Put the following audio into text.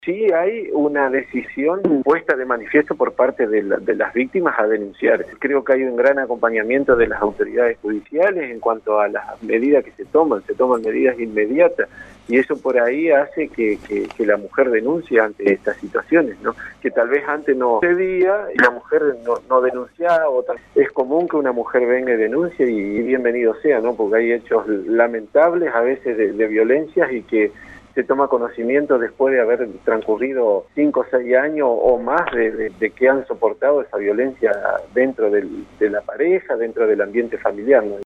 Sí hay una decisión puesta de manifiesto por parte de las víctimas a denunciar. Creo que hay un gran acompañamiento de las autoridades judiciales en cuanto a las medidas que se toman medidas inmediatas y eso por ahí hace que la mujer denuncie ante estas situaciones, ¿no? Que tal vez antes no sucedía y la mujer no denunciaba, es común que una mujer venga y denuncie y bienvenido sea, ¿no? Porque hay hechos lamentables a veces de violencias y que se toma conocimiento después de haber transcurrido 5 o 6 años o más de que han soportado esa violencia dentro de la pareja, dentro del ambiente familiar, ¿no?